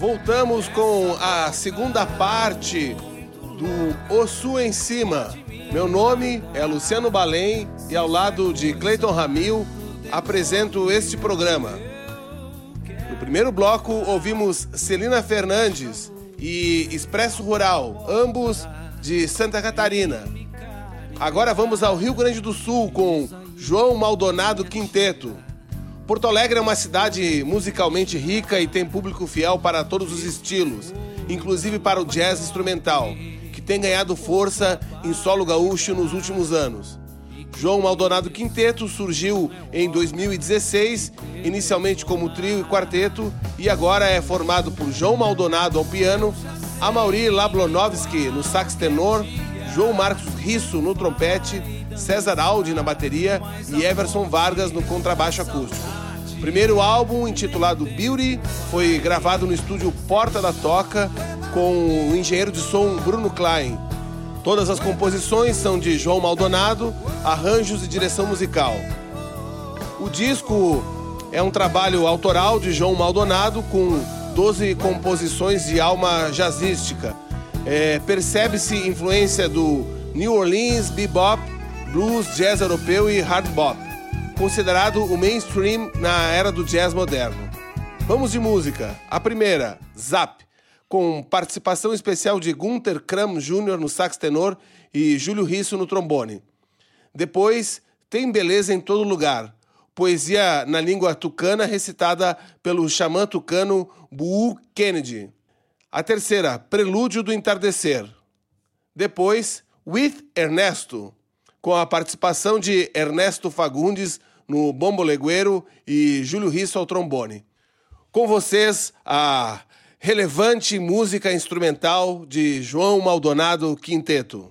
Voltamos com a segunda parte do Osso em Cima. Meu nome é Luciano Balém e ao lado de Cleiton Ramil apresento este programa. No primeiro bloco ouvimos Celina Fernandes e Expresso Rural, ambos de Santa Catarina. Agora vamos ao Rio Grande do Sul com João Maldonado Quinteto. Porto Alegre é uma cidade musicalmente rica e tem público fiel para todos os estilos, inclusive para o jazz instrumental, que tem ganhado força em solo gaúcho nos últimos anos. João Maldonado Quinteto surgiu em 2016, inicialmente como trio e quarteto, e agora é formado por João Maldonado ao piano, Amaury Lablonovski no sax tenor, João Marcos Risso no trompete, César Aldi na bateria e Everson Vargas no contrabaixo acústico. O primeiro álbum, intitulado Beauty, foi gravado no estúdio Porta da Toca com o engenheiro de som Bruno Klein. Todas as composições são de João Maldonado, arranjos e direção musical. O disco é um trabalho autoral de João Maldonado com 12 composições de alma jazzística. Percebe-se influência do New Orleans, bebop, blues, jazz europeu e hard bop, considerado o mainstream na era do jazz moderno. Vamos de música. A primeira, Zap, com participação especial de Gunther Kram Jr. no sax tenor e Júlio Risso no trombone. Depois, Tem Beleza em Todo Lugar, poesia na língua tucana recitada pelo xamã tucano Buu Kennedy. A terceira, Prelúdio do Entardecer. Depois, With Ernesto, com a participação de Ernesto Fagundes no bombo legueiro e Júlio Risso ao trombone. Com vocês, a relevante música instrumental de João Maldonado Quinteto.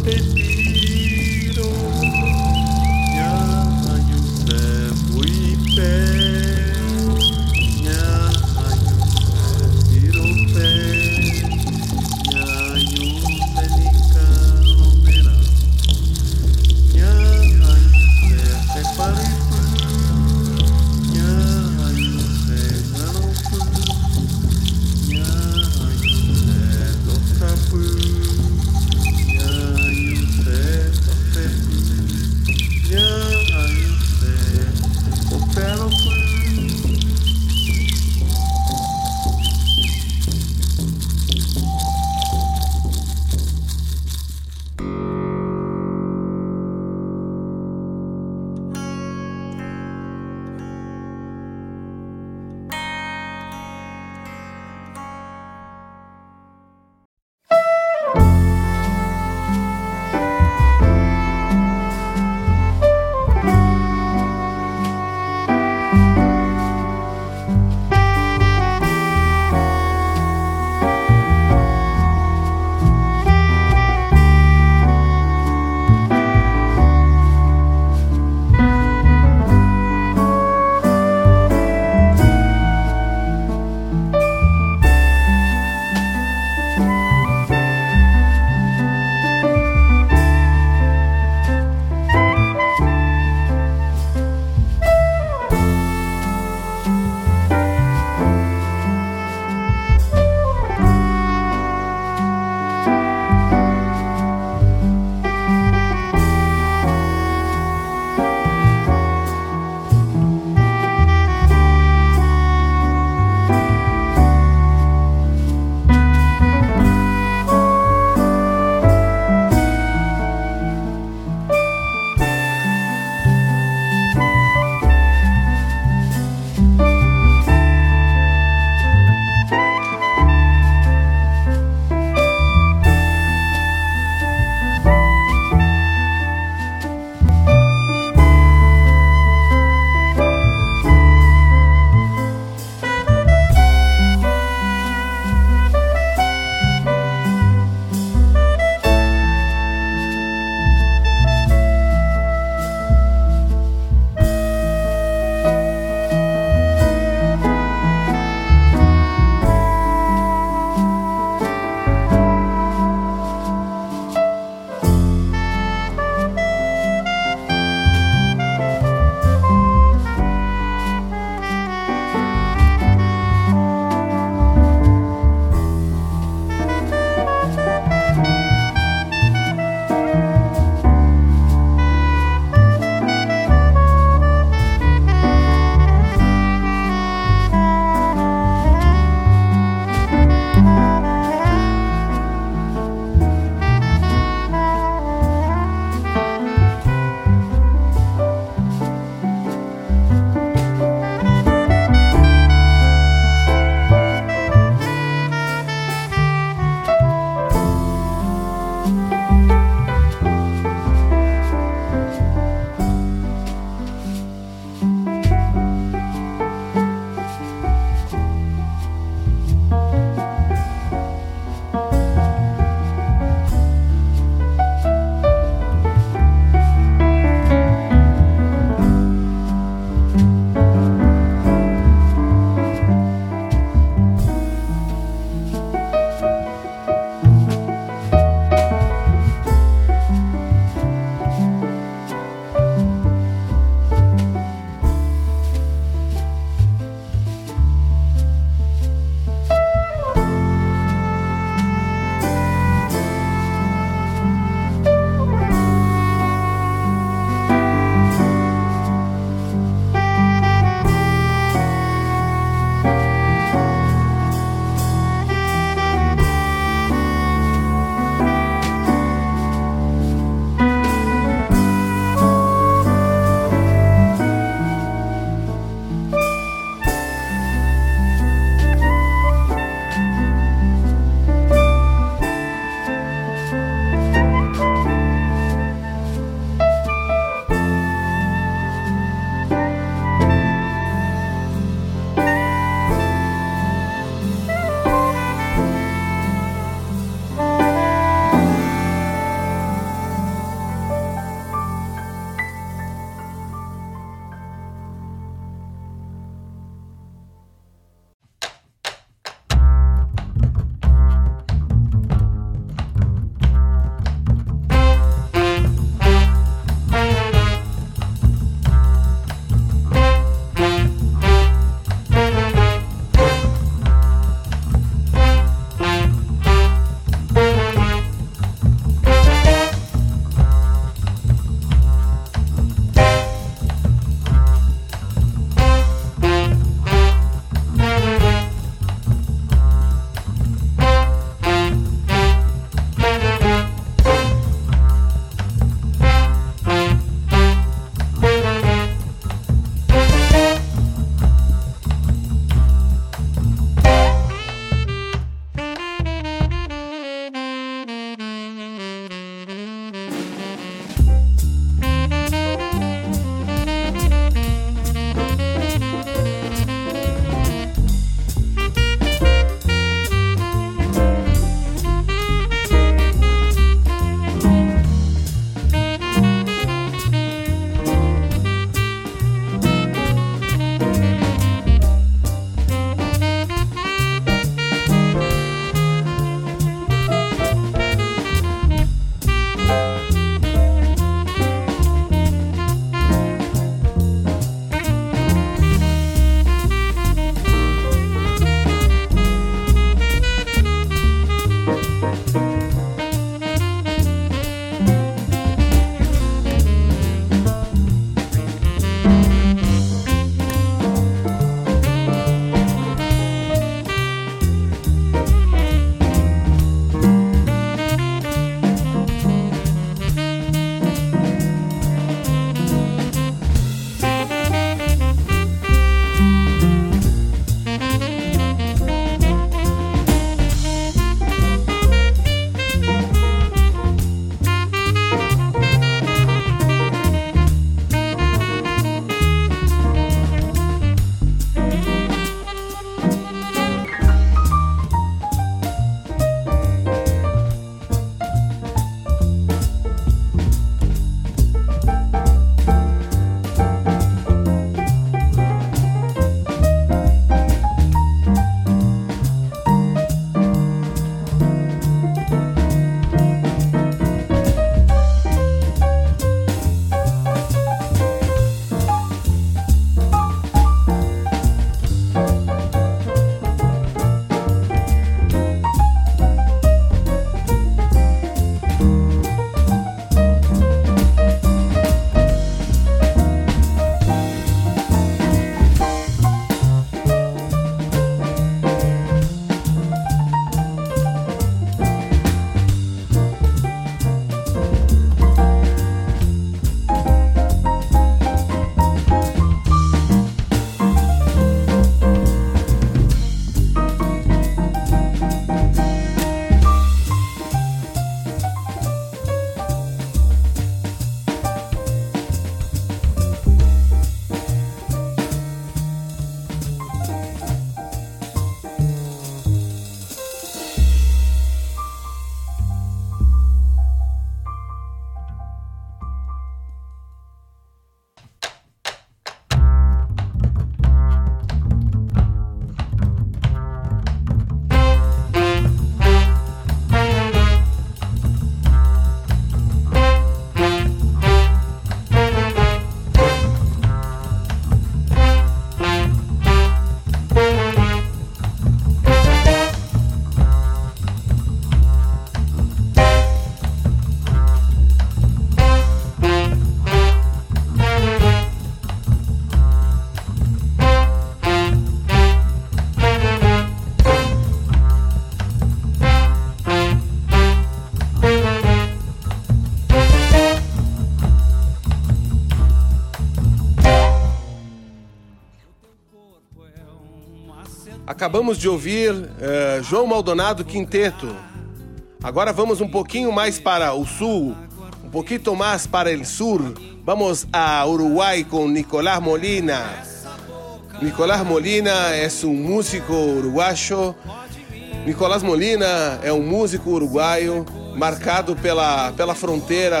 Acabamos de ouvir João Maldonado Quinteto. Agora vamos um pouquinho mais para o sul, um pouquinho mais para o sur. Vamos a Uruguay con Nicolás Molina. Nicolás Molina é um músico uruguaio. Nicolás Molina é um músico uruguaio marcado pela fronteira,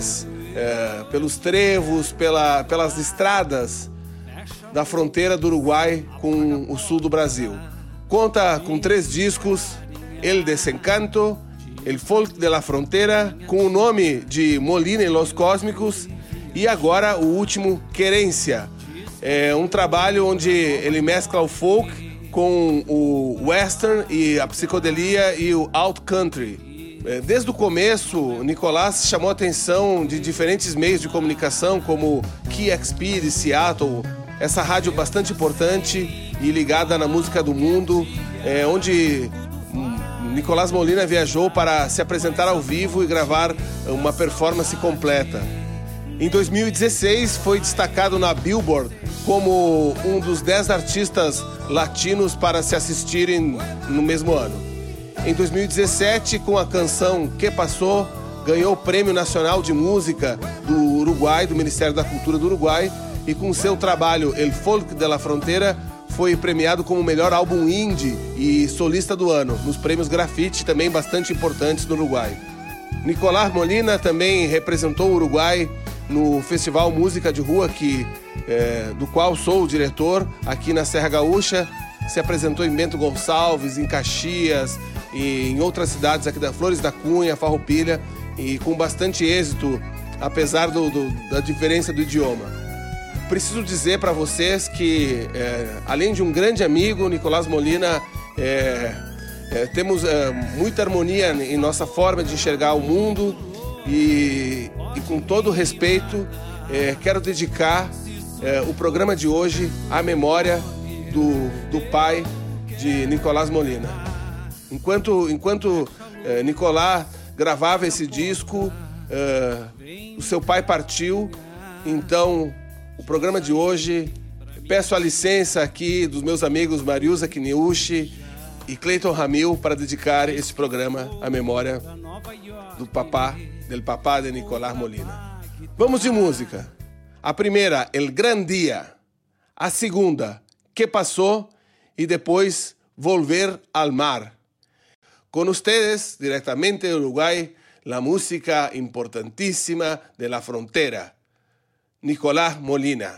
pelos trevos, pelas estradas da fronteira do Uruguai com o sul do Brasil. Conta com 3 discos: El Desencanto, El Folk de la Frontera, com o nome de Molina e Los Cósmicos, e agora o último, Querência. É um trabalho onde ele mescla o folk com o western e a psicodelia e o alt country. Desde o começo, Nicolás chamou a atenção de diferentes meios de comunicação, como KXP de Seattle, essa rádio bastante importante e ligada na música do mundo, onde Nicolás Molina viajou para se apresentar ao vivo e gravar uma performance completa. Em 2016, foi destacado na Billboard como um dos 10 artistas latinos para se assistirem no mesmo ano. Em 2017, com a canção Que Passou, ganhou o Prêmio Nacional de Música do Uruguai, do Ministério da Cultura do Uruguai, e com seu trabalho El Folk de la Frontera foi premiado como o melhor álbum indie e solista do ano, nos prêmios Grafite, também bastante importantes no Uruguai. Nicolás Molina também representou o Uruguai no Festival Música de Rua, do qual sou o diretor, aqui na Serra Gaúcha. Se apresentou em Bento Gonçalves, em Caxias e em outras cidades aqui da Flores da Cunha, Farroupilha, e com bastante êxito, apesar da diferença do idioma. Preciso dizer para vocês que, além de um grande amigo, Nicolás Molina, temos muita harmonia em nossa forma de enxergar o mundo e com todo respeito, quero dedicar o programa de hoje à memória do pai de Nicolás Molina. Enquanto Nicolás gravava esse disco, o seu pai partiu. Então, o programa de hoje, peço a licença aqui dos meus amigos Mariusa Kniushi e Cleiton Ramil para dedicar esse programa à memória del papá de Nicolás Molina. Vamos de música. A primeira, El Gran Día. A segunda, Que Passou, e depois Volver al Mar. Con ustedes, directamente de Uruguay, la música importantísima de la frontera. Nicolás Molina.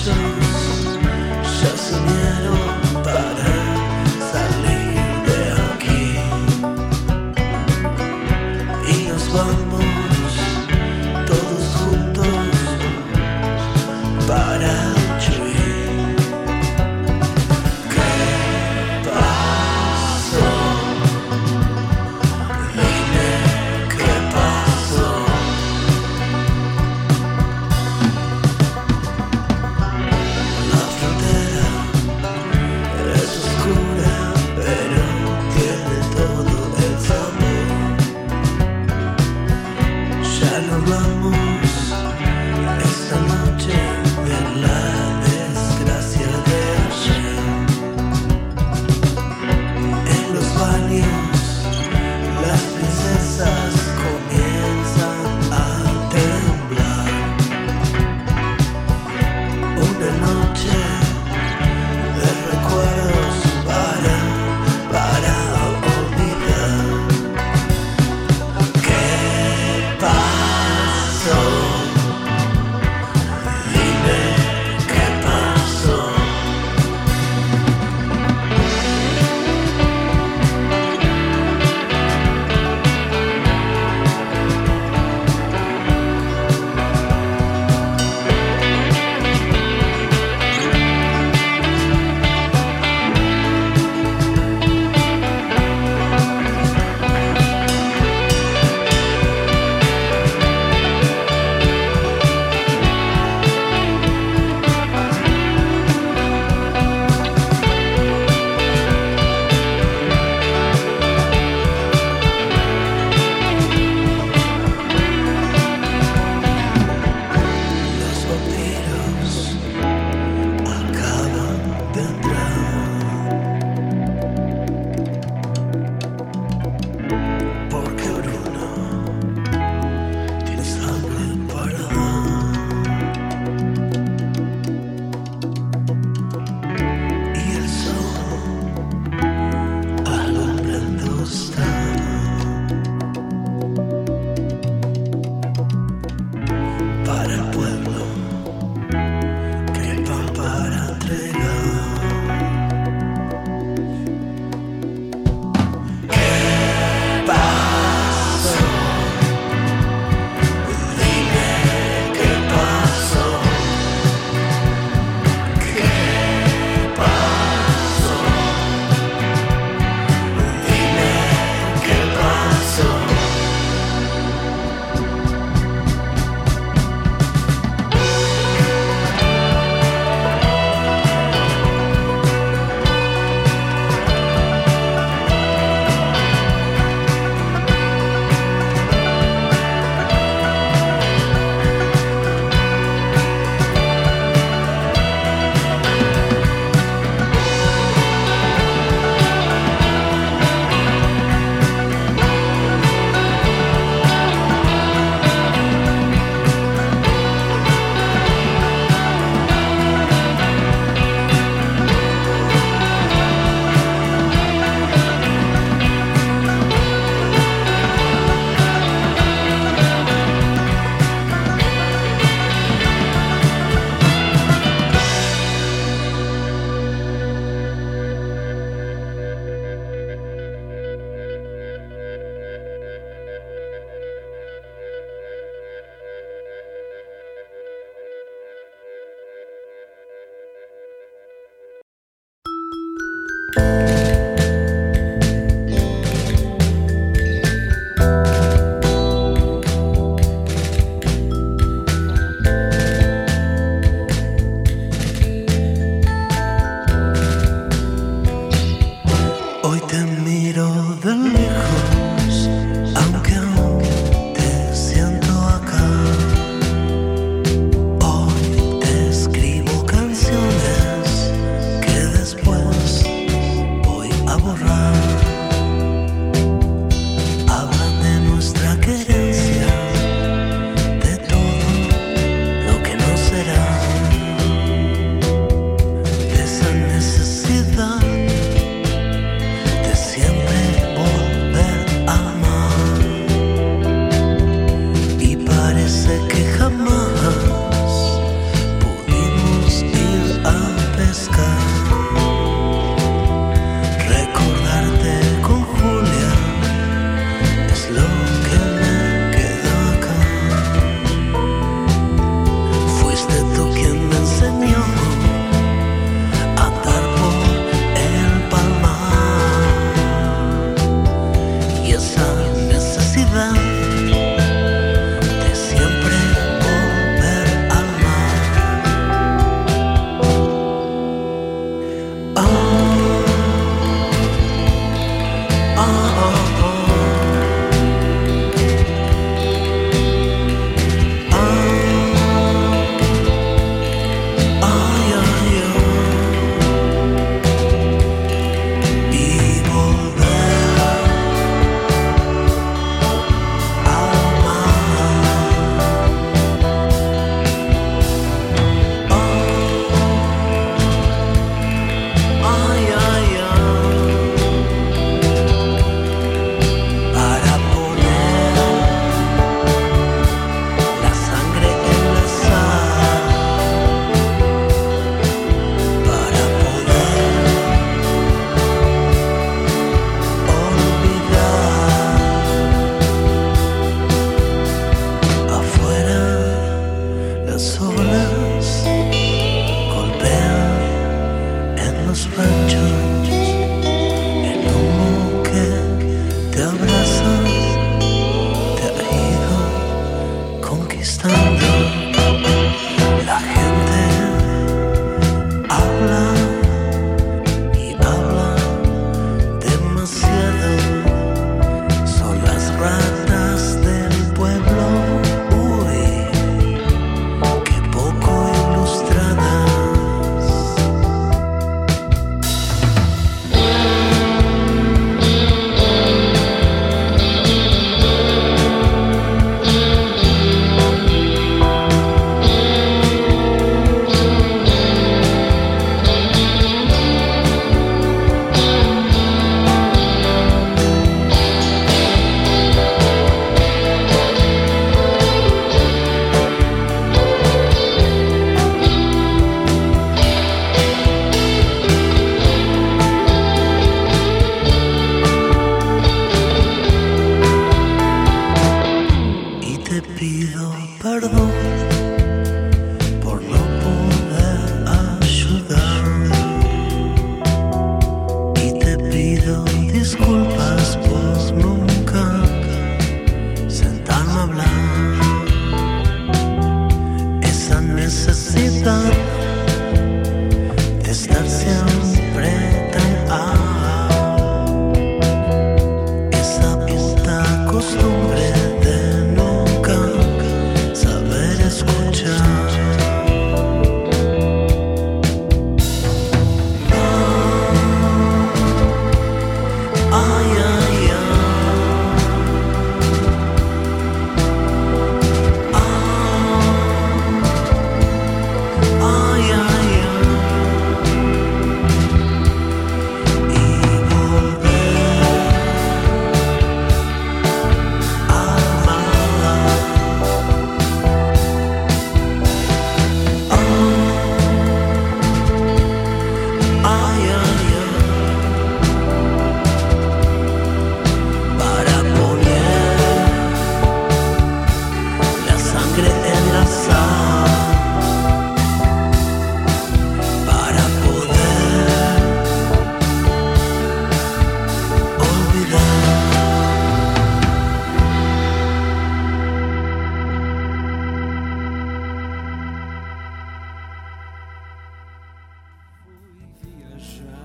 ya se unieron para salir de aquí y nos vamos todos juntos para Chuy. ¿Qué pasó? Dime qué pasó.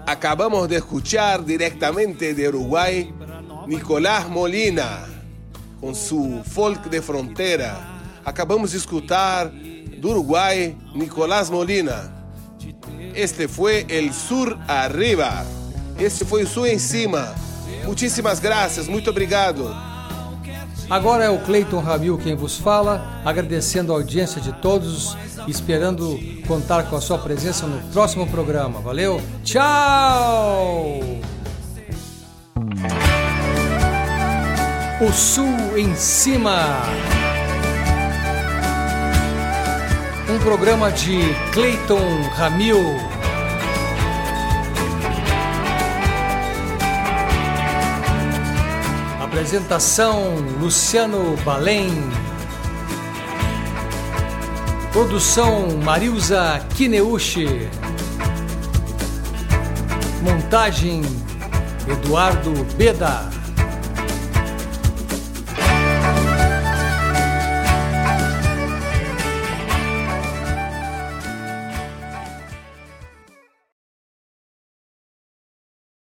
Acabamos de escuchar directamente de Uruguay Nicolás Molina con su folk de frontera. Acabamos de escutar do Uruguay Nicolás Molina. Este fue el Sur Arriba. Este foi o Sul em Cima. Muitíssimas graças, muito obrigado. Agora é o Cleiton Ramil quem vos fala, agradecendo a audiência de todos, esperando contar com a sua presença no próximo programa. Valeu, tchau! O Sul em Cima. Um programa de Cleiton Ramil. Apresentação Luciano Balém. Produção Marilza Kineuchi. Montagem Eduardo Beda.